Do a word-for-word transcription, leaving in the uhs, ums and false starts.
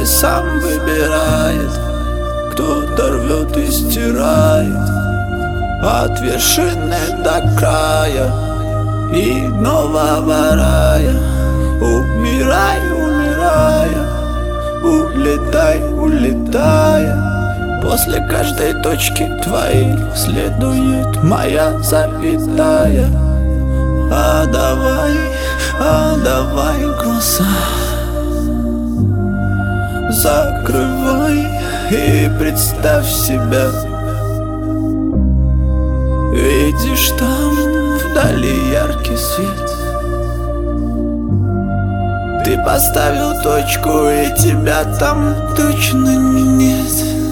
каждый сам выбирает. Кто-то рвет и стирает от вершины до края и нового рая. Умирай, умирая, улетай, улетая. После каждой точки твоей следует моя запятая. А давай, а давай глаза закрывай и представь себя. Видишь там вдали яркий свет. Ты поставил точку, и тебя там точно нет.